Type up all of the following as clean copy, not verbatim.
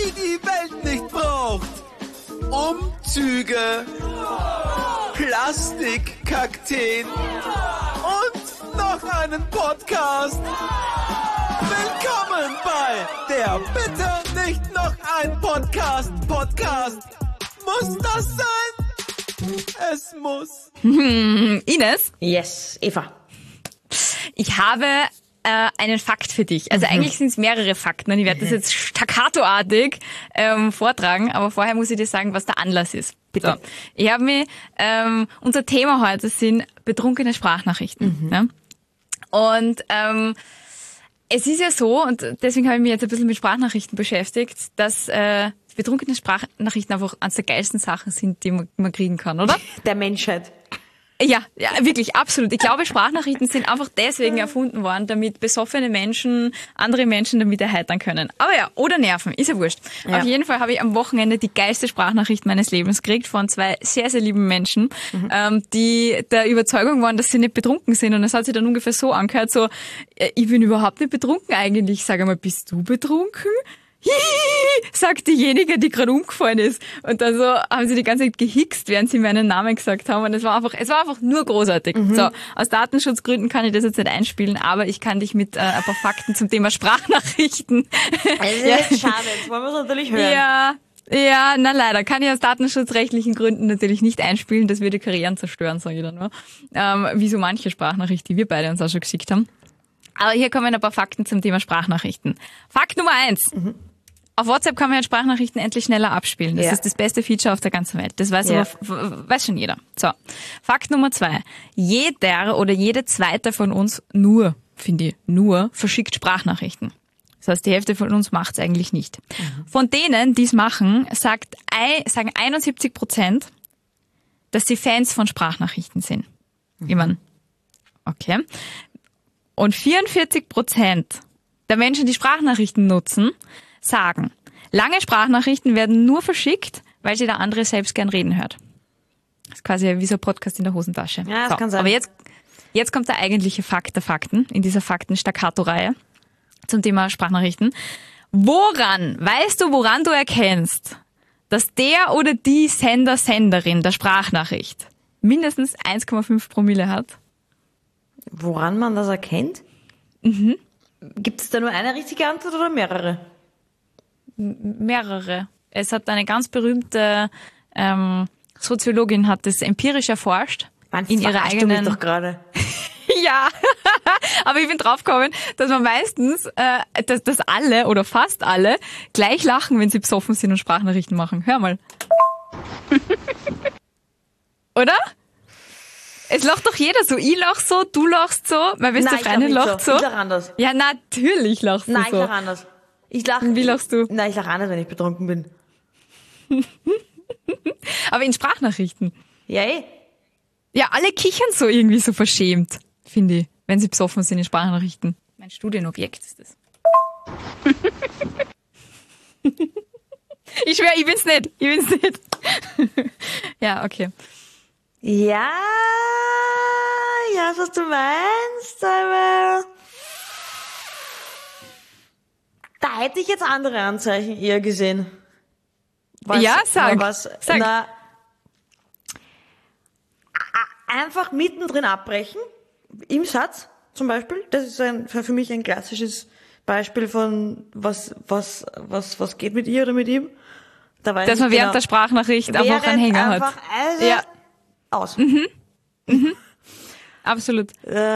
die die Welt nicht braucht. Umzüge, Plastikkakteen und noch einen Podcast. Willkommen bei der Bitte nicht noch ein Podcast. Muss das sein? Es muss. Ines? Yes, Eva. Ich habe einen Fakt für dich. Also eigentlich sind es mehrere Fakten und ich werde das jetzt staccatoartig vortragen, aber vorher muss ich dir sagen, was der Anlass ist. Bitte. So, ich habe mich, unser Thema heute sind betrunkene Sprachnachrichten. Ne? Und es ist ja so, und deswegen habe ich mich jetzt ein bisschen mit Sprachnachrichten beschäftigt, dass betrunkene Sprachnachrichten einfach eines der geilsten Sachen sind, die man kriegen kann, oder? Der Menschheit. Ja, wirklich, absolut. Ich glaube, Sprachnachrichten sind einfach deswegen erfunden worden, damit besoffene Menschen andere Menschen damit erheitern können. Aber ja, oder nerven, ist ja wurscht. Ja. Auf jeden Fall habe ich am Wochenende die geilste Sprachnachricht meines Lebens gekriegt von zwei sehr, sehr lieben Menschen, die der Überzeugung waren, dass sie nicht betrunken sind. Und es hat sich dann ungefähr so angehört, so, ich bin überhaupt nicht betrunken eigentlich. Sag einmal, bist du betrunken? Sagt diejenige, die gerade umgefallen ist. Und dann so haben sie die ganze Zeit gehickst, während sie meinen Namen gesagt haben. Und es war einfach nur großartig. So, aus Datenschutzgründen kann ich das jetzt nicht einspielen, aber ich kann dich mit ein paar Fakten zum Thema Sprachnachrichten. Also jetzt schade, jetzt wollen wir es natürlich hören. Ja, na leider. Kann ich aus datenschutzrechtlichen Gründen natürlich nicht einspielen. Das würde Karrieren zerstören, sage ich dann nur. Wie so manche Sprachnachricht, die wir beide uns auch schon geschickt haben. Aber hier kommen ein paar Fakten zum Thema Sprachnachrichten. Fakt Nummer 1. Auf WhatsApp kann man jetzt Sprachnachrichten endlich schneller abspielen. Das ist das beste Feature auf der ganzen Welt. Das weiß weiß schon jeder. So. Fakt Nummer 2. Jeder oder jede zweite von uns verschickt Sprachnachrichten. Das heißt, die Hälfte von uns macht es eigentlich nicht. Von denen, die es machen, sagen 71%, dass sie Fans von Sprachnachrichten sind. Ich meine, okay. Und 44% der Menschen, die Sprachnachrichten nutzen, sagen, lange Sprachnachrichten werden nur verschickt, weil sie der andere selbst gern reden hört. Das ist quasi wie so ein Podcast in der Hosentasche. Ja, das kann sein. Aber jetzt kommt der eigentliche Fakt der Fakten in dieser Fakten-Staccato-Reihe zum Thema Sprachnachrichten. Weißt du, woran du erkennst, dass der oder die Senderin der Sprachnachricht mindestens 1,5 Promille hat? Woran man das erkennt? Gibt es da nur eine richtige Antwort oder mehrere? Mehrere. Es hat eine ganz berühmte Soziologin hat das empirisch erforscht. In ihrer eigenen. Du mich doch gerade. Ja, aber ich bin draufgekommen, dass man meistens, dass alle oder fast alle gleich lachen, wenn sie besoffen sind und Sprachnachrichten machen. Hör mal. Oder? Es lacht doch jeder so. Ich lach so, du lachst so, meine beste Freundin lacht so. Ich lach anders. Ja, natürlich lachst du so. Nein, ich lach anders. Wie lachst du? Nein, ich lach anders, wenn ich betrunken bin. Aber in Sprachnachrichten. Ja, eh. Ja, alle kichern so irgendwie so verschämt, finde ich, wenn sie besoffen sind in Sprachnachrichten. Mein Studienobjekt ist das. Ich schwöre, ich bin's nicht. Ja, okay. Ja, was du meinst, aber da hätte ich jetzt andere Anzeichen eher gesehen. Sag. Einfach mittendrin abbrechen, im Satz zum Beispiel. Das ist für mich ein klassisches Beispiel von was geht mit ihr oder mit ihm. Dass man während der Sprachnachricht einfach einen Hänger hat. Ja. Aus. Absolut.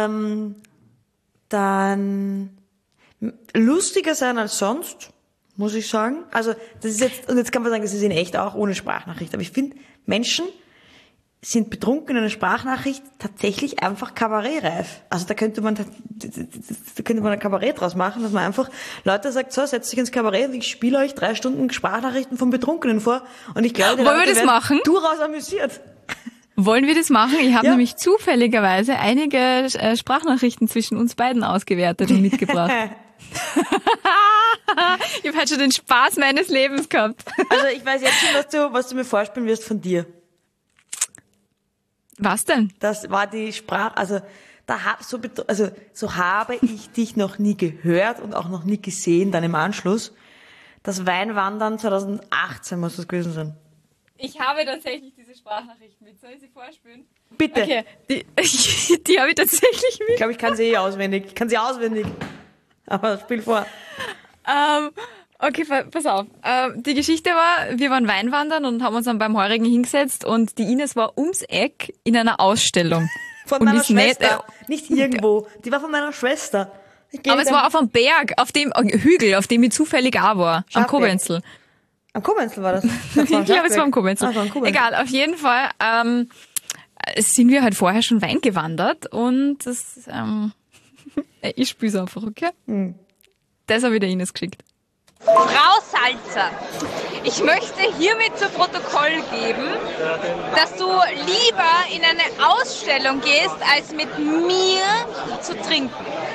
Dann lustiger sein als sonst, muss ich sagen. Also das ist jetzt kann man sagen, das ist in echt auch ohne Sprachnachricht. Aber ich finde, Menschen sind betrunken in einer Sprachnachricht tatsächlich einfach kabarettreif. Also da könnte man ein Kabarett draus machen, dass man einfach Leute sagt, so, setzt euch ins Kabarett, ich spiele euch 3 Stunden Sprachnachrichten von Betrunkenen vor und ich glaube, wollen wir das machen? Durchaus amüsiert. Wollen wir das machen? Ich habe nämlich zufälligerweise einige Sprachnachrichten zwischen uns beiden ausgewertet und mitgebracht. Ich habe halt schon den Spaß meines Lebens gehabt. Also ich weiß jetzt schon, was du mir vorspielen wirst von dir. Was denn? Das war die Sprache, also so habe ich dich noch nie gehört und auch noch nie gesehen dann im Anschluss. Das Weinwandern 2018 muss das gewesen sein. Ich habe tatsächlich diese Sprachnachricht mit. Soll ich sie vorspielen? Bitte. Okay, die habe ich tatsächlich Ich mit. glaube, ich kann sie auswendig. Ich kann sie auswendig. Aber spiel vor. Okay, pass auf. Die Geschichte war, wir waren Weinwandern und haben uns dann beim Heurigen hingesetzt und die Ines war ums Eck in einer Ausstellung. Von Und meiner ist nicht, Schwester. Nicht irgendwo. Die war von meiner Schwester. Aber es war auf einem Berg, auf dem Hügel, auf dem ich zufällig auch war. Am Schafberg. Kobenzl. Am Kobenzl war das. Ich glaube, es war am Kobenzl. Ah, war am Kobenzl. Egal, auf jeden Fall sind wir halt vorher schon Wein gewandert und das, ich spür's einfach, okay? Das habe ich der Ines geschickt. Frau Salzer, ich möchte hiermit zu Protokoll geben, dass du lieber in eine Ausstellung gehst, als mit mir zu trinken.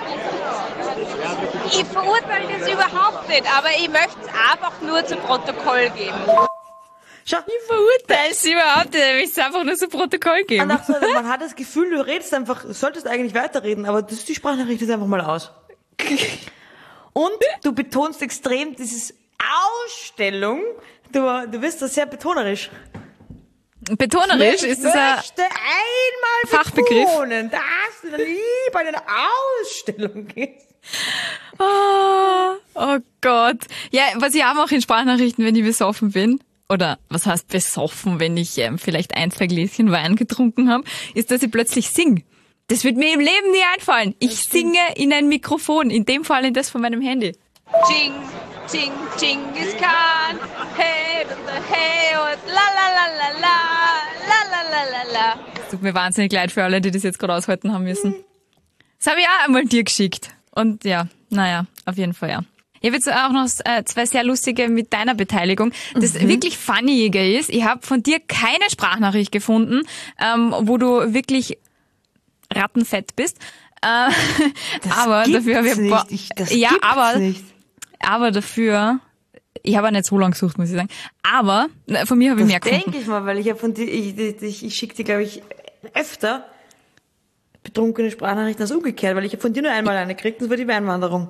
Ich verurteile das überhaupt nicht, aber ich möchte es einfach nur zu Protokoll geben. Schau, Ich verurteile es überhaupt nicht, ich möchte es einfach nur zu Protokoll und geben. auch so, man hat das Gefühl, du redest einfach, du solltest eigentlich weiterreden, aber das ist die Sprachnachricht jetzt einfach mal aus. Und du betonst extrem dieses Ausstellung. Du bist da sehr betonerisch. Betonerisch Ich ist es ein möchte einmal Fachbegriff. betonen, dass du lieber in eine Ausstellung gehst. Oh Gott. Ja, was ich auch mache in Sprachnachrichten, wenn ich besoffen bin, oder was heißt besoffen, wenn ich vielleicht 1, 2 Gläschen Wein getrunken habe, ist, dass ich plötzlich singe. Das wird mir im Leben nie einfallen. Ich singe in ein Mikrofon, in dem Fall in das von meinem Handy. Ching, ching, Genghis Khan, hey, hey, und la la la la la, la la la la. Es tut mir wahnsinnig leid für alle, die das jetzt gerade aushalten haben müssen. Das habe ich auch einmal dir geschickt. Und ja, naja, auf jeden Fall ja. Ich habe jetzt auch noch 2 sehr lustige mit deiner Beteiligung. Das wirklich Funnige ist, ich habe von dir keine Sprachnachricht gefunden, wo du wirklich rattenfett bist. Aber dafür habe ich aber dafür, ich habe auch nicht so lange gesucht, muss ich sagen. Aber von mir habe ich mehr gefunden. Denke ich mal, weil ich habe von dir, ich schicke dir, glaube ich, öfter betrunkene Sprachnachrichten als umgekehrt, weil ich habe von dir nur einmal eine gekriegt, das war die Weinwanderung.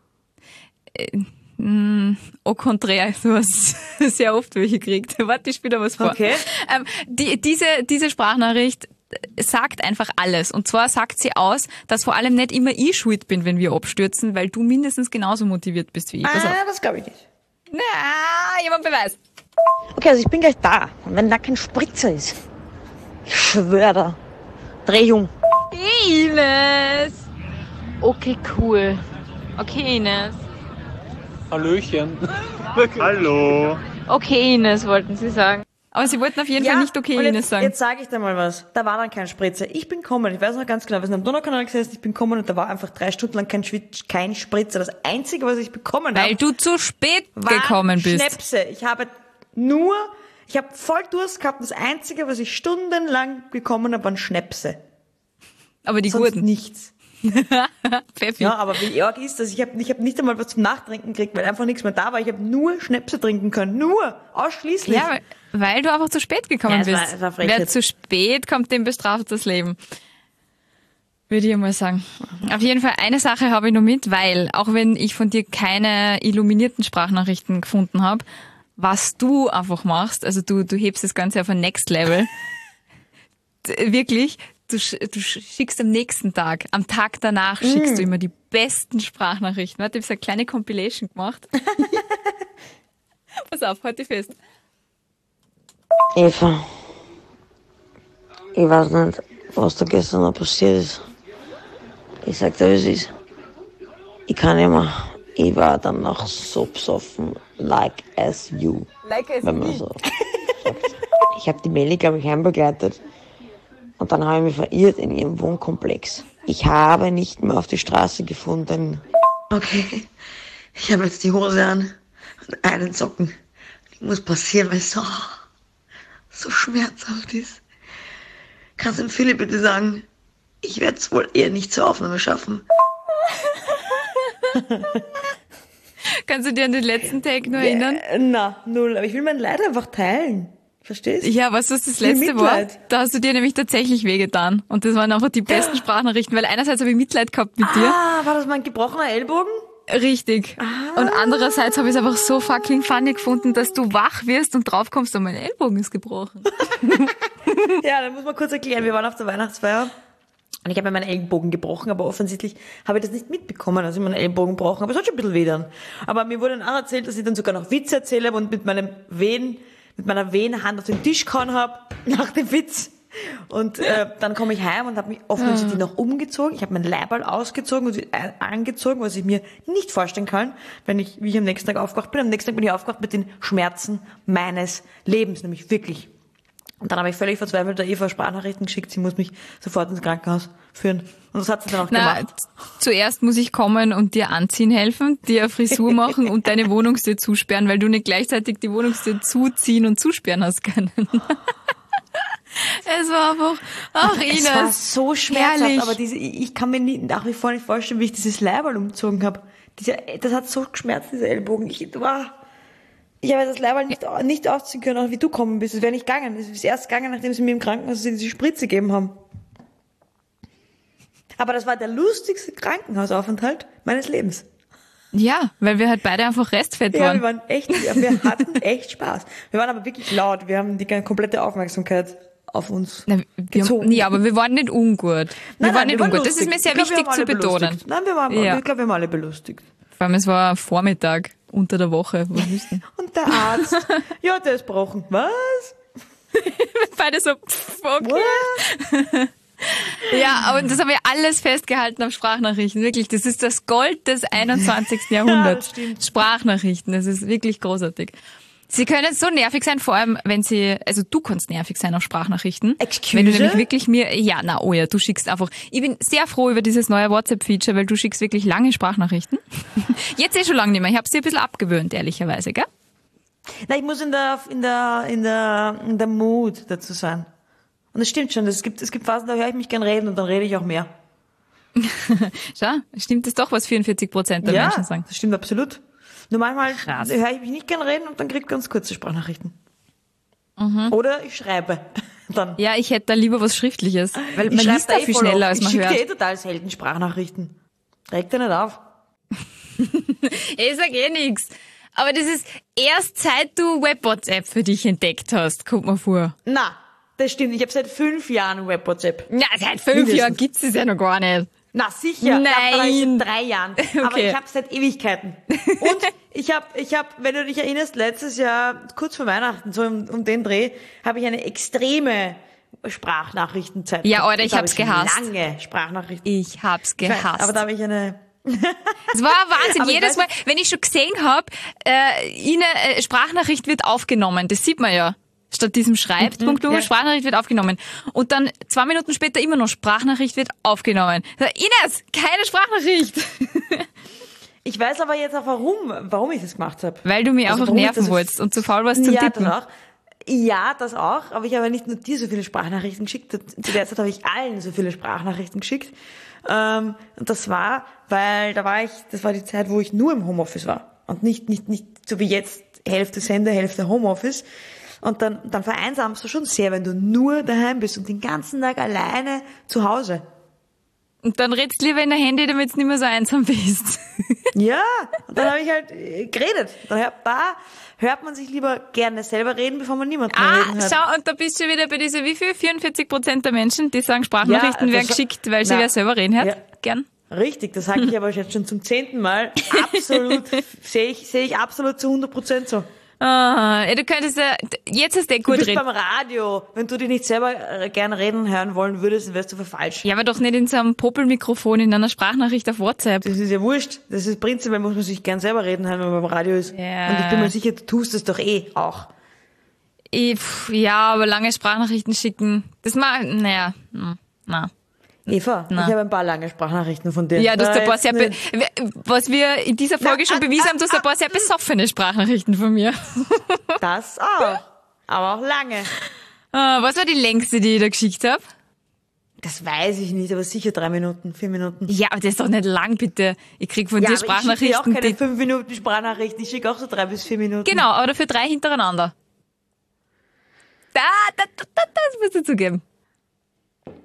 Au contraire, du hast sehr oft welche gekriegt. Warte, ich spiele da was vor. Okay. Diese Sprachnachricht sagt einfach alles. Und zwar sagt sie aus, dass vor allem nicht immer ich schuld bin, wenn wir abstürzen, weil du mindestens genauso motiviert bist wie ich. Pass auf. Das glaube ich nicht. Na, jemand Beweis. Okay, also ich bin gleich da. Und wenn da kein Spritzer ist, ich schwöre da, dreh um. Ines! Okay, cool. Okay, Ines. Hallöchen. Hallo. Okay, Ines, wollten Sie sagen. Aber sie wollten auf jeden Fall nicht okay und Ines sagen. Jetzt sage ich dir mal was. Da war dann kein Spritzer. Ich bin gekommen, ich weiß noch ganz genau, wir sind am Donaukanal gesessen, ich bin gekommen und da war einfach 3 Stunden lang kein Spritzer. Das Einzige, was ich bekommen habe, Weil du zu spät war gekommen bist. Schnäpse. Ich habe voll Durst gehabt. Das Einzige, was ich stundenlang bekommen habe, waren Schnäpse. Aber die Sonst guten. nichts. Pfeffi. Ja, aber wie arg ist das? Ich hab nicht einmal was zum Nachtrinken gekriegt, weil einfach nichts mehr da war. Ich habe nur Schnäpse trinken können. Nur. Ausschließlich. Ja, weil du einfach zu spät gekommen Ja, bist. es war Frechheit. Wer zu spät kommt, dem bestraft das Leben. Würde ich mal sagen. Auf jeden Fall eine Sache habe ich noch mit, weil auch wenn ich von dir keine illuminierten Sprachnachrichten gefunden habe, was du einfach machst, also du hebst das Ganze auf ein Next Level. Wirklich, du schickst am nächsten Tag, am Tag danach schickst du immer die besten Sprachnachrichten. Warte, ich habe so eine kleine Compilation gemacht. Pass auf, halt dich fest. Eva, ich weiß nicht, was da gestern noch passiert ist. Ich sag dir, wie es ist. Ich kann nicht mehr. Ich war dann noch so besoffen, like as you. Like as wenn man so sagt. Ich habe die Melli, glaube ich, heimbegleitet. Und dann habe ich mich verirrt in ihrem Wohnkomplex. Ich habe nicht mehr auf die Straße gefunden. Okay. Ich habe jetzt die Hose an und einen Socken. Das muss passieren, weil es so schmerzhaft ist. Kannst du dem Philipp bitte sagen, ich werde es wohl eher nicht zur Aufnahme schaffen. Kannst du dir an den letzten Take nur erinnern? Na, null. Aber ich will mein Leid einfach teilen. Verstehst du? Ja, weißt du, was das letzte war? Mitleid. Da hast du dir nämlich tatsächlich wehgetan. Und das waren einfach die besten Sprachnachrichten, weil einerseits habe ich Mitleid gehabt mit dir. War das mein gebrochener Ellbogen? Richtig. Und andererseits habe ich es einfach so fucking funny gefunden, dass du wach wirst und draufkommst und mein Ellbogen ist gebrochen. Ja, dann muss man kurz erklären. Wir waren auf der Weihnachtsfeier und ich habe mir meinen Ellbogen gebrochen, aber offensichtlich habe ich das nicht mitbekommen, dass ich meinen Ellbogen gebrochen habe. Es hat schon ein bisschen weh dann. Aber mir wurde dann auch erzählt, dass ich dann sogar noch Witze erzählt habe und mit meiner Wehenhand auf den Tisch gehauen habe nach dem Witz. Und dann komme ich heim und habe mich offensichtlich noch umgezogen. Ich habe mein Leiberl ausgezogen und angezogen, was ich mir nicht vorstellen kann, wie ich am nächsten Tag aufgewacht bin. Am nächsten Tag bin ich aufgewacht mit den Schmerzen meines Lebens, nämlich wirklich. Und dann habe ich völlig verzweifelt der Eva Sprachnachrichten geschickt, sie muss mich sofort ins Krankenhaus führen. Und das hat sie dann auch gemacht. Zuerst muss ich kommen und dir anziehen helfen, dir eine Frisur machen und deine Wohnungstür zusperren, weil du nicht gleichzeitig die Wohnungstür zuziehen und zusperren hast können. Es war einfach, Ines. Es war so schmerzhaft, herrlich. aber ich kann mir nach wie vor nicht vorstellen, wie ich dieses Leiberl umgezogen habe. Das hat so geschmerzt, dieser Ellbogen. Ich habe das Leiberl nicht ausziehen können, auch wie du gekommen bist. Es wäre nicht gegangen. Es ist erst gegangen, nachdem sie mir im Krankenhaus diese Spritze gegeben haben. Aber das war der lustigste Krankenhausaufenthalt meines Lebens. Ja, weil wir halt beide einfach Restfett waren. Wir hatten echt Spaß. Wir waren aber wirklich laut. Wir haben die komplette Aufmerksamkeit auf uns gezogen. Ja, aber wir waren nicht ungut. Wir waren nicht ungut. Das ist mir sehr wichtig zu betonen. Ich glaube, wir haben alle belustigt. Vor allem, es war Vormittag unter der Woche. Und der Arzt, ja, der ist gebrochen. Was? Beide so, okay. Ja, aber das haben wir alles festgehalten auf Sprachnachrichten. Wirklich, das ist das Gold des 21. Jahrhunderts. Ja, das Sprachnachrichten, das ist wirklich großartig. Sie können so nervig sein, vor allem wenn du kannst nervig sein auf Sprachnachrichten. Excuse? Wenn du nämlich wirklich du schickst einfach. Ich bin sehr froh über dieses neue WhatsApp-Feature, weil du schickst wirklich lange Sprachnachrichten. Jetzt schon lange nicht mehr. Ich habe sie ein bisschen abgewöhnt, ehrlicherweise, gell? Na, ich muss in der Mood dazu sein. Und das stimmt schon. Es gibt Phasen, da höre ich mich gern reden und dann rede ich auch mehr. Schau, stimmt das doch, was 44% der Menschen sagen? Das stimmt absolut. Nur manchmal höre ich mich nicht gern reden und dann kriege ich ganz kurze Sprachnachrichten. Mhm. Oder ich schreibe dann. Ja, ich hätte da lieber was Schriftliches, weil man liest da viel schneller, als man hört. Ich schicke total selten Sprachnachrichten. Regt dir nicht auf. Ich sag nichts. Aber das ist erst seit du WebWhatsApp für dich entdeckt hast, kommt mir vor. Na, das stimmt. Ich habe seit 5 Jahren WebWhatsApp. Na, seit 5 Jahren gibt's es ja noch gar nicht. Na, sicher. Nein. Seit 3 Jahren. Okay. Aber ich habe seit Ewigkeiten. Und ich habe, wenn du dich erinnerst, letztes Jahr, kurz vor Weihnachten, so um den Dreh, habe ich eine extreme Sprachnachrichtenzeit. Ja, Alter, ich hab's gehasst. Lange Sprachnachrichten. Ich hab's gehasst. Aber da habe ich eine... Es war Wahnsinn. Aber jedes Mal, wenn ich schon gesehen habe, Sprachnachricht wird aufgenommen. Das sieht man ja. Statt diesem Schreibpunkt, ja. Sprachnachricht wird aufgenommen. Und dann 2 Minuten später immer noch Sprachnachricht wird aufgenommen. Ines, keine Sprachnachricht. Ich weiß aber jetzt auch warum ich das gemacht habe. Weil du mich einfach nerven wolltest und zu faul warst zum Tippen. Das auch. Ja, das auch. Aber ich habe nicht nur dir so viele Sprachnachrichten geschickt. Zu der Zeit habe ich allen so viele Sprachnachrichten geschickt. Und das war, weil das war die Zeit, wo ich nur im Homeoffice war. Und nicht so wie jetzt Hälfte Sender, Hälfte Homeoffice. Und dann vereinsamst du schon sehr, wenn du nur daheim bist und den ganzen Tag alleine zu Hause. Und dann redst du lieber in der Handy, damit du nicht mehr so einsam bist. Ja, und dann habe ich halt geredet. Da hört man sich lieber gerne selber reden, bevor man niemanden reden hört. Schau, und da bist du wieder bei dieser, wie viel? 44% der Menschen, die sagen, Sprachnachrichten werden geschickt, weil sie wer selber reden hört. Ja. Gern. Richtig, das sage ich aber jetzt schon zum 10. Mal. Absolut, sehe ich absolut zu 100% so. Du könntest jetzt hast du gut reden. Du bist beim Radio. Wenn du dich nicht selber gerne reden hören wollen würdest, dann wärst du falsch. Ja, aber doch nicht in so einem Popelmikrofon, in einer Sprachnachricht auf WhatsApp. Das ist ja wurscht. Das ist prinzipiell, muss man sich gern selber reden hören, wenn man beim Radio ist. Ja. Und ich bin mir sicher, du tust es doch auch. Ja, aber lange Sprachnachrichten schicken, na. Eva, ich habe ein paar lange Sprachnachrichten von dir. Ja, du hast ein paar was wir in dieser Folge schon bewiesen haben, du hast ein paar sehr besoffene Sprachnachrichten von mir. Das auch. Aber auch lange. Was war die längste, die ich da geschickt habe? Das weiß ich nicht, aber sicher 3 Minuten, 4 Minuten. Ja, aber das ist doch nicht lang, bitte. Ich krieg von dir Sprachnachrichten. Ich schicke auch keine 5 Minuten Sprachnachrichten, ich schicke auch so 3 bis 4 Minuten. Genau, aber dafür 3 hintereinander. Das musst du zugeben.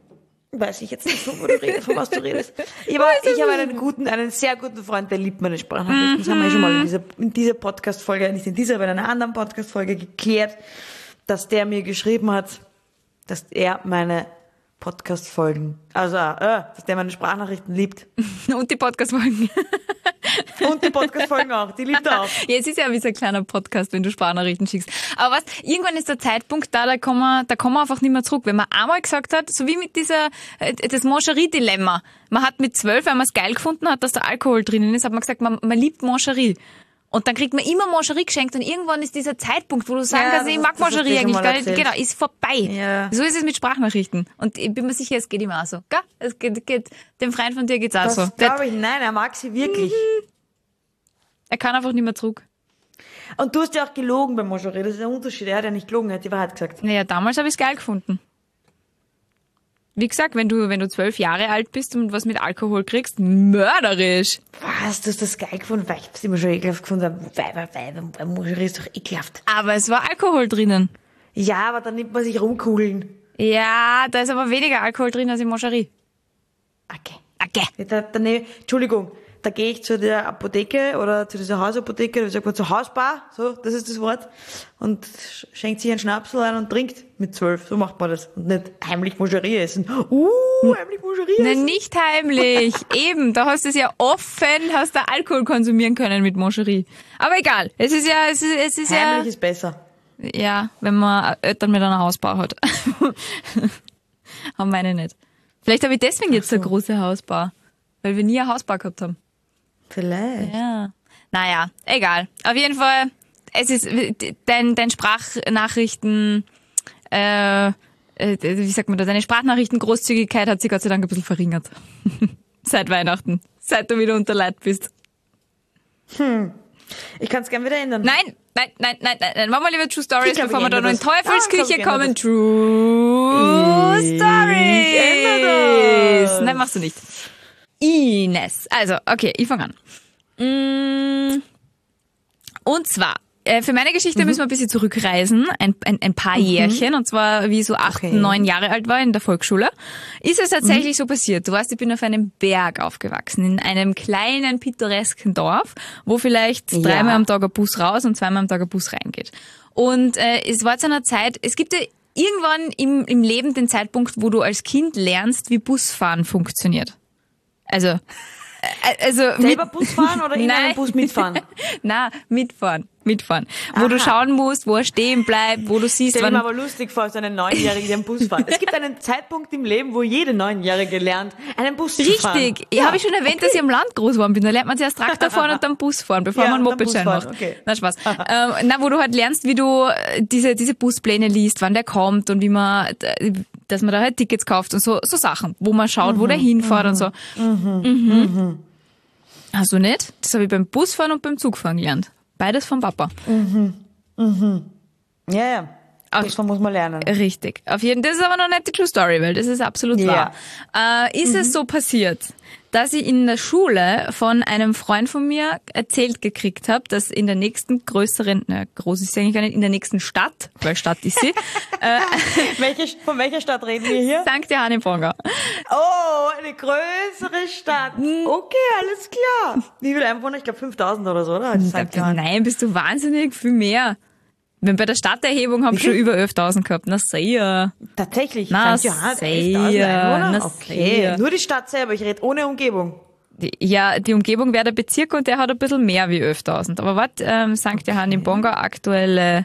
Weiß ich jetzt nicht, von was du redest. Ich habe einen sehr guten Freund, der liebt meine Sprachnachrichten. Das haben wir schon mal in dieser Podcast-Folge, nicht in dieser, aber in einer anderen Podcast-Folge geklärt, dass der mir geschrieben hat, dass er meine Podcast-Folgen, dass der meine Sprachnachrichten liebt. Und die Podcast-Folgen. Und die Podcast-Folgen auch, die liebt er auch. Ja, es ist ja wie so ein kleiner Podcast, wenn du Sprachnachrichten schickst. Aber was, irgendwann ist der Zeitpunkt da kommen wir einfach nicht mehr zurück. Wenn man einmal gesagt hat, so wie mit das Moncherie-Dilemma. Man hat mit 12, wenn man es geil gefunden hat, dass da Alkohol drinnen ist, hat man gesagt, man liebt Moncherie. Und dann kriegt man immer Moncherie geschenkt und irgendwann ist dieser Zeitpunkt, wo du sagen kannst, ich mag Moncherie eigentlich gar nicht. Genau, ist vorbei. Ja. So ist es mit Sprachnachrichten. Und ich bin mir sicher, es geht ihm auch so. Gell? Es geht dem Freund von dir geht's auch so. Glaube ich, nein, er mag sie wirklich. Er kann einfach nicht mehr zurück. Und du hast ja auch gelogen bei Moncherie, das ist der Unterschied. Er hat ja nicht gelogen, er hat die Wahrheit gesagt. Naja, damals habe ich es geil gefunden. Wie gesagt, wenn du 12 Jahre alt bist und was mit Alkohol kriegst, mörderisch. Was, du hast das geil gefunden? Weil ich hab's immer schon ekelhaft gefunden. Weiber, Moncherie ist doch ekelhaft. Aber es war Alkohol drinnen. Ja, aber dann nimmt man sich Rumkugeln. Ja, da ist aber weniger Alkohol drin als in Moncherie. Okay. Entschuldigung, da gehe ich zu der Apotheke oder zu dieser Hausapotheke, da sagt man zur Hausbar, so, das ist das Wort, und schenkt sich einen Schnapsel ein und trinkt mit 12, so macht man das. Und nicht heimlich Moncherie essen. Heimlich Moncherie essen. Nein, nicht heimlich. Eben, da hast du es ja offen, hast du Alkohol konsumieren können mit Moncherie. Aber egal, es ist heimlich ist besser. Ja, wenn man Eltern mit einer Hausbar hat. Haben meine nicht. Vielleicht habe ich deswegen jetzt eine große Hausbar, weil wir nie eine Hausbar gehabt haben. Vielleicht. Ja. Naja, egal. Auf jeden Fall, es ist dein Sprachnachrichten, wie sagt man da, deine Sprachnachrichten-Großzügigkeit hat sich Gott sei Dank ein bisschen verringert. Seit Weihnachten. Seit du wieder unter Leid bist. Ich kann es gerne wieder ändern. Nein. Machen wir lieber True Stories, bevor wir da noch in Teufelsküche kommen. True Stories. Nein, machst du nicht. Ines. Also, okay, ich fange an. Und zwar, für meine Geschichte müssen wir ein bisschen zurückreisen, ein paar Jährchen, und zwar wie ich so 8, 9 Jahre alt war in der Volksschule. Ist es tatsächlich so passiert. Du weißt, ich bin auf einem Berg aufgewachsen, in einem kleinen, pittoresken Dorf, wo vielleicht 3-mal am Tag ein Bus raus und 2-mal am Tag ein Bus reingeht. Und es war zu einer Zeit, es gibt ja irgendwann im Leben den Zeitpunkt, wo du als Kind lernst, wie Busfahren funktioniert. Also selber Bus fahren oder in einem Bus mitfahren? Nein, mitfahren. Wo du schauen musst, wo er stehen bleibt, wo du siehst, stell dir aber lustig vor, so einen 9-Jährigen, der einen Bus fährt. Es gibt einen Zeitpunkt im Leben, wo jede 9-Jährige lernt, einen Bus zu fahren. Richtig. Ja, habe ich schon erwähnt, dass ich am Land groß geworden bin. Da lernt man zuerst Traktor fahren und dann Bus fahren, bevor man einen Mopedschein macht. Okay. Na, Spaß. Wo du halt lernst, wie du diese Buspläne liest, wann der kommt und wie man, dass man da halt Tickets kauft und so Sachen, wo man schaut, wo der hinfährt und so. Hast du nicht? Das habe ich beim Busfahren und beim Zugfahren gelernt. Beides vom Papa. Ja. Busfahren muss man lernen. Richtig. Auf jeden Fall. Das ist aber noch nicht die True Story, weil das ist absolut wahr. Ist es so passiert, dass ich in der Schule von einem Freund von mir erzählt gekriegt habe, dass in der nächsten größeren, groß ist sie eigentlich gar nicht, in der nächsten Stadt, weil Stadt ist sie. Von welcher Stadt reden wir hier? St. Johann im Ponga. Oh, eine größere Stadt. Okay, alles klar. Wie viele Einwohner? Ich glaube 5000 oder so, oder? Nein, bist du wahnsinnig, viel mehr. Wenn bei der Stadterhebung haben wir schon über 11.000 gehabt. Na sehr. Tatsächlich? St. Johann, 11.000 Einwohner? Okay. Sehr. Nur die Stadt selber, ich rede ohne Umgebung. Die Umgebung wäre der Bezirk und der hat ein bisschen mehr wie 11.000. Aber was, St. Johann im Ponga, aktuelle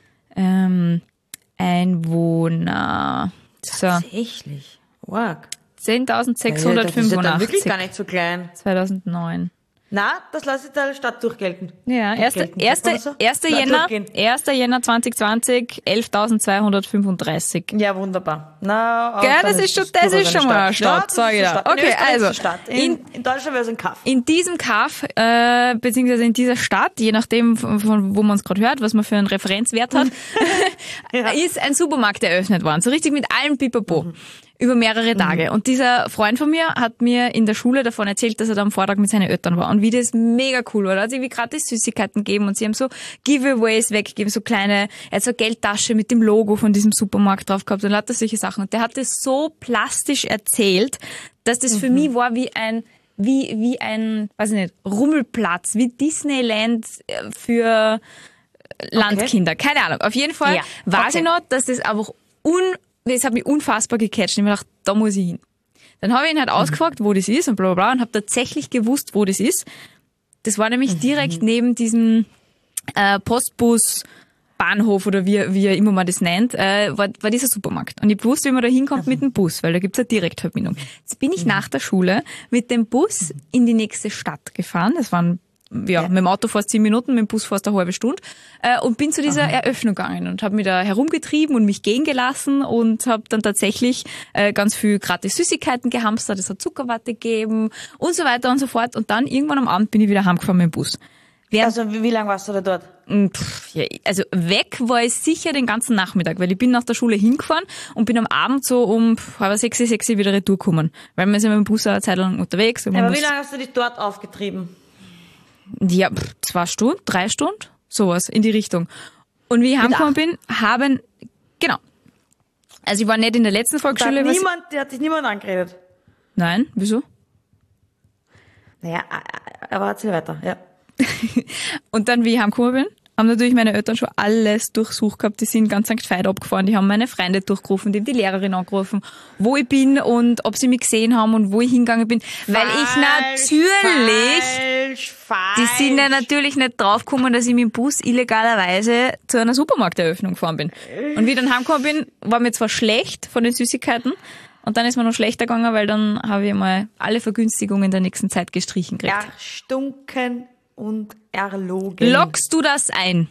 Einwohner. So. Tatsächlich? Wow. 10.685. Das ist ja dann wirklich gar nicht so klein. 2009. Na, das lasse ich der Stadt durchgelten. Ja, 1. Jänner 2020, 11.235. Ja, wunderbar. Na, gell, das ist schon mal eine Stadt, sag ich da. Okay, also. In Deutschland wäre es ein Kaff. In diesem Kaff, beziehungsweise in dieser Stadt, je nachdem, von wo man es gerade hört, was man für einen Referenzwert hat, ist ein Supermarkt eröffnet worden. So richtig mit allem Pipapo. über mehrere Tage. Und dieser Freund von mir hat mir in der Schule davon erzählt, dass er da am Vortag mit seinen Eltern war und wie das mega cool war. Da hat sie wie gratis Süßigkeiten gegeben und sie haben so Giveaways weggegeben, so kleine, er hat so eine Geldtasche mit dem Logo von diesem Supermarkt drauf gehabt und lauter solche Sachen. Und der hat das so plastisch erzählt, dass das für mich war wie ein, weiß ich nicht, Rummelplatz, wie Disneyland für Landkinder. Keine Ahnung. Auf jeden Fall weiß ich noch, dass das einfach das hat mich unfassbar gecatcht. Ich habe mir gedacht, da muss ich hin. Dann habe ich ihn halt ausgefragt, wo das ist und bla bla bla und habe tatsächlich gewusst, wo das ist. Das war nämlich direkt neben diesem Postbus-Bahnhof oder wie er immer mal das nennt, war dieser Supermarkt. Und ich wusste, wie man da hinkommt mit dem Bus, weil da gibt's eine Direktverbindung. Jetzt bin ich nach der Schule mit dem Bus in die nächste Stadt gefahren. Das waren mit dem Auto fast 10 Minuten, mit dem Bus fast eine halbe Stunde und bin zu dieser Eröffnung gegangen und habe mich da herumgetrieben und mich gehen gelassen und habe dann tatsächlich ganz viel gratis Süßigkeiten gehamstert, es hat Zuckerwatte gegeben und so weiter und so fort und dann irgendwann am Abend bin ich wieder heimgefahren mit dem Bus. Also wie lange warst du da dort? Also weg war ich sicher den ganzen Nachmittag, weil ich bin nach der Schule hingefahren und bin am Abend so um 6 wieder retour gekommen, weil man ist ja mit dem Bus eine Zeit lang unterwegs. Aber wie lange hast du dich dort aufgetrieben? Ja, 2 Stunden, 3 Stunden, sowas in die Richtung. Und wie ich heimgekommen bin, genau. Also ich war nicht in der letzten Volksschule. Der hat dich niemand angeredet? Nein, wieso? Naja, aber erzähl weiter, ja. Und dann, wie ich heimgekommen bin, haben natürlich meine Eltern schon alles durchsucht gehabt. Die sind ganz St. Veit abgefahren, die haben meine Freunde durchgerufen, die haben die Lehrerin angerufen, wo ich bin und ob sie mich gesehen haben und wo ich hingegangen bin. Weil ich natürlich, die sind ja natürlich nicht draufgekommen, dass ich mit dem Bus illegalerweise zu einer Supermarkteröffnung gefahren bin. Und wie ich dann heimgekommen bin, war mir zwar schlecht von den Süßigkeiten, und dann ist mir noch schlechter gegangen, weil dann habe ich mal alle Vergünstigungen der nächsten Zeit gestrichen gekriegt. Erstunken und erlogen. Loggst du das ein?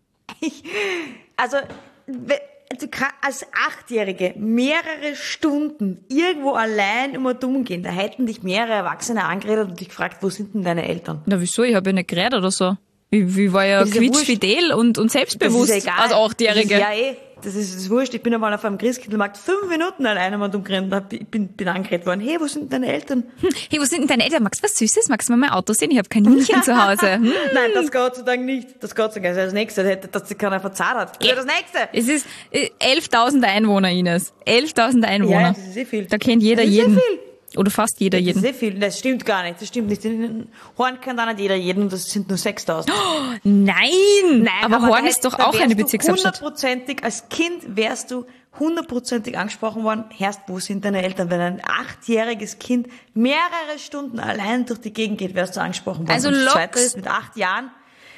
Also, du kannst als 8-Jährige mehrere Stunden irgendwo allein immer dumm gehen. Da hätten dich mehrere Erwachsene angeredet und dich gefragt, wo sind denn deine Eltern? Na wieso? Ich habe ja nicht geredet oder so. Ich war ja quietschfidel und selbstbewusst als 8-Jährige. Das ist wurscht. Ich bin einmal auf einem Christkindlmarkt 5 Minuten alleine mal umgerannt und bin angeredet worden. Hey, wo sind denn deine Eltern? Hey, wo sind denn deine Eltern? Magst du was Süßes? Magst du mal mein Auto sehen? Ich habe Kaninchen zu Hause. Nein, das Gott sei Dank nicht. Das Gott sei Dank. Das ist das Nächste. Das sich keiner verzahlt hat. Das ist das Nächste. Es ist 11.000 Einwohner, Ines. 11.000 Einwohner. Ja, das ist sehr viel. Da kennt jeder jeden. Oder fast jeder jeden. Das ist sehr viel. Das stimmt gar nicht. Das stimmt nicht. In Horn kennt auch nicht jeder jeden und das sind nur 6.000. Nein, aber Horn ist doch auch eine Bezirkshauptstadt. Als Kind wärst du 100% angesprochen worden, Herrst, wo sind deine Eltern? Wenn ein 8-jähriges Kind mehrere Stunden allein durch die Gegend geht, wärst du angesprochen worden. Also und das Zweite ist, mit 8 Jahren,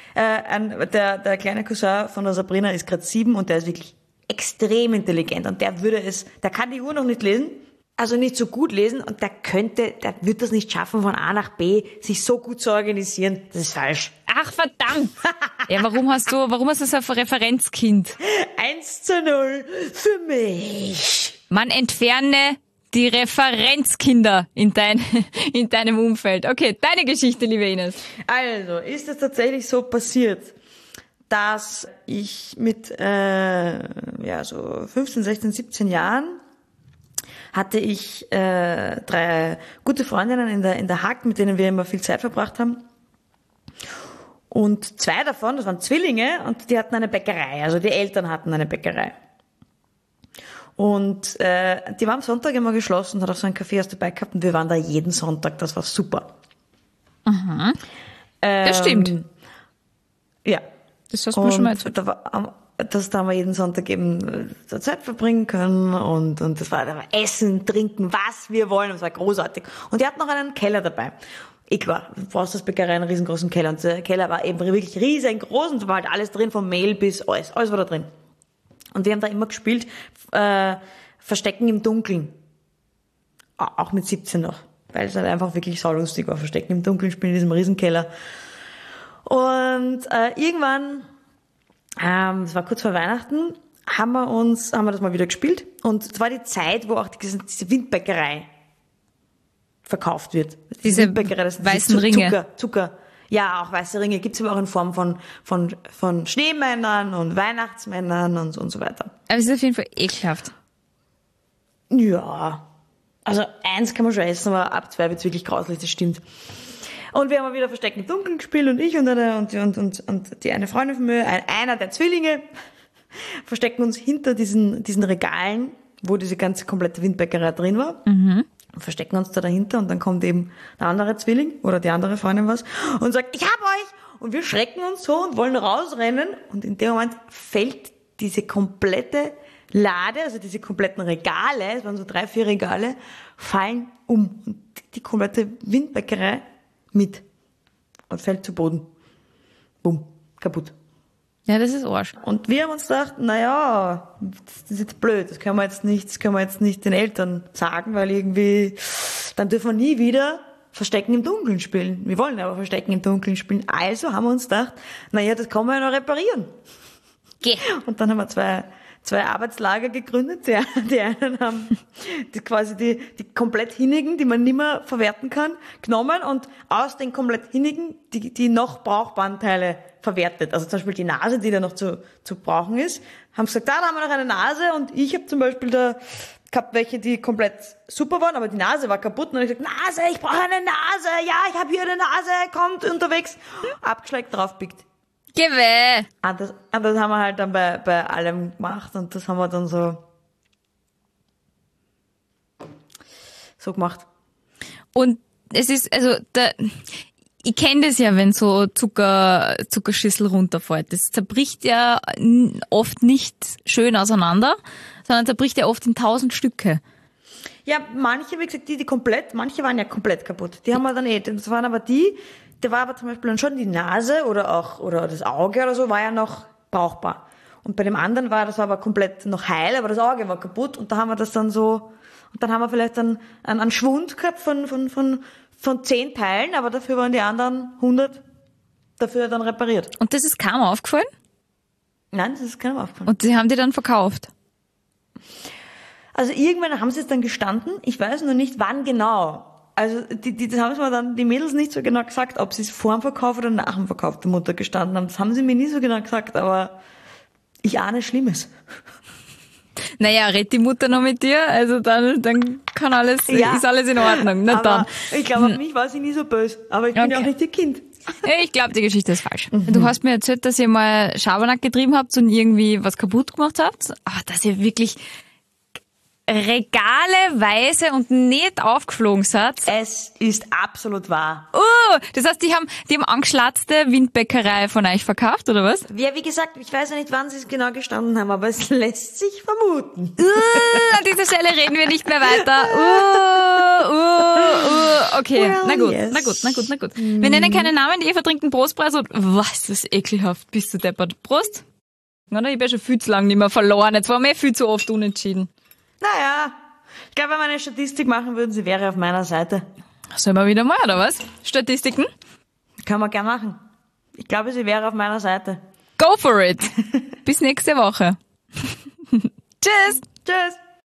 der kleine Cousin von der Sabrina ist gerade 7 und der ist wirklich extrem intelligent und der kann die Uhr noch nicht lesen. Also nicht so gut lesen und der wird das nicht schaffen, von A nach B sich so gut zu organisieren. Das ist falsch. Ach, verdammt! Ja, warum hast du so ein Referenzkind? 1:0 für mich. Man entferne die Referenzkinder in deinem Umfeld. Okay, deine Geschichte, liebe Ines. Also, ist es tatsächlich so passiert, dass ich mit so 15, 16, 17 Jahren hatte ich 3 gute Freundinnen in der Hack, mit denen wir immer viel Zeit verbracht haben. Und 2 davon, das waren Zwillinge, und die hatten eine Bäckerei. Also die Eltern hatten eine Bäckerei. Und die war am Sonntag immer geschlossen, hat auch so ein Café aus dabei gehabt und wir waren da jeden Sonntag. Das war super. Aha. Das stimmt. Ja. Das hast du mir schon mal erzählt. Da haben wir jeden Sonntag eben Zeit verbringen können und da war Essen, Trinken, was wir wollen. Das war großartig. Und die hatten noch einen Keller dabei. Klar, du brauchst als Bäckerei einen riesengroßen Keller. Und der Keller war eben wirklich riesengroß und da war halt alles drin, vom Mehl bis alles war da drin. Und wir haben da immer gespielt, Verstecken im Dunkeln. Auch mit 17 noch. Weil es halt einfach wirklich saulustig war. Verstecken im Dunkeln spielen in diesem Riesenkeller. Und irgendwann, das war kurz vor Weihnachten, haben wir das mal wieder gespielt. Und es war die Zeit, wo auch diese Windbäckerei verkauft wird. Diese Windbäckerei, das weißen Ringe. Zucker. Ja, auch weiße Ringe gibt's aber auch in Form von Schneemännern und Weihnachtsmännern und so weiter. Aber es ist auf jeden Fall ekelhaft. Ja, also 1 kann man schon essen, aber ab 2 wird's wirklich grauslich, das stimmt. Und wir haben wieder Verstecken im Dunkeln gespielt und ich und die eine Freundin von mir, einer der Zwillinge, verstecken uns hinter diesen Regalen, wo diese ganze komplette Windbäckerei drin war. Und verstecken uns da dahinter und dann kommt eben der andere Zwilling oder die andere Freundin und sagt, ich hab euch! Und wir schrecken uns so und wollen rausrennen und in dem Moment fällt diese komplette Lade, also diese kompletten Regale, es waren so 3, 4 Regale, fallen um. Und die komplette Windbäckerei mit. Und fällt zu Boden. Bumm. Kaputt. Ja, das ist Arsch. Und wir haben uns gedacht, naja, das ist jetzt blöd, das können wir jetzt nicht den Eltern sagen, weil irgendwie, dann dürfen wir nie wieder Verstecken im Dunkeln spielen. Wir wollen aber Verstecken im Dunkeln spielen. Also haben wir uns gedacht, naja, das kann man ja noch reparieren. Geh. Und dann haben wir zwei Arbeitslager gegründet. Die einen haben die komplett Hinnigen, die man nicht mehr verwerten kann, genommen und aus den komplett Hinnigen die noch brauchbaren Teile verwertet. Also zum Beispiel die Nase, die da noch zu brauchen ist, haben gesagt, da haben wir noch eine Nase und ich habe zum Beispiel da gehabt welche, die komplett super waren, aber die Nase war kaputt und dann habe ich gesagt, Nase, ich brauche eine Nase, ja, ich habe hier eine Nase, kommt unterwegs, abgeschleckt, draufpickt. Geh weh! Das haben wir halt dann bei allem gemacht und das haben wir dann so gemacht. Und es ist, also, ich kenne das ja, wenn so Zuckerschüssel runterfällt. Das zerbricht ja oft nicht schön auseinander, sondern zerbricht ja oft in 1000 Stücke. Ja, manche, wie gesagt, manche waren ja komplett kaputt. Die haben wir dann das waren aber da war aber zum Beispiel dann schon die Nase oder das Auge oder so war ja noch brauchbar. Und bei dem anderen das war aber komplett noch heil, aber das Auge war kaputt und da haben wir das dann so, und dann haben wir vielleicht dann einen Schwund gehabt von 10 Teilen, aber dafür waren die anderen 100 dafür dann repariert. Und das ist keinem aufgefallen? Nein, das ist keinem aufgefallen. Und sie haben die dann verkauft? Also irgendwann haben sie es dann gestanden, ich weiß nur nicht wann genau. Also das haben es mir dann die Mädels nicht so genau gesagt, ob sie es vor dem Verkauf oder nach dem Verkauf der Mutter gestanden haben. Das haben sie mir nie so genau gesagt, aber ich ahne Schlimmes. Naja, redet die Mutter noch mit dir, also dann kann alles, ist alles in Ordnung. Na dann. Ich glaube, auf mich war sie nie so böse, aber ich bin ja auch nicht ihr Kind. Ich glaube, die Geschichte ist falsch. Du hast mir erzählt, dass ihr mal Schabernack getrieben habt und irgendwie was kaputt gemacht habt, aber dass ihr wirklich regaleweise und nicht aufgeflogen seid. Es ist absolut wahr. Das heißt, die haben angeschlatzte Windbäckerei von euch verkauft, oder was? Ja, wie gesagt, ich weiß ja nicht, wann sie es genau gestanden haben, aber es lässt sich vermuten. An dieser Stelle reden wir nicht mehr weiter. Okay, Well, na gut. Wir nennen keine Namen, die Eva trinkt einen Prostpreis und was, das ist ekelhaft. Bist du deppert? Prost? Na, ich habe ja schon viel zu lange nicht mehr verloren. Jetzt waren wir viel zu oft unentschieden. Naja, ich glaube, wenn wir eine Statistik machen würden, sie wäre auf meiner Seite. Sollen wir wieder mal, oder was? Statistiken? Können wir gerne machen. Ich glaube, sie wäre auf meiner Seite. Go for it! Bis nächste Woche. Tschüss! Tschüss!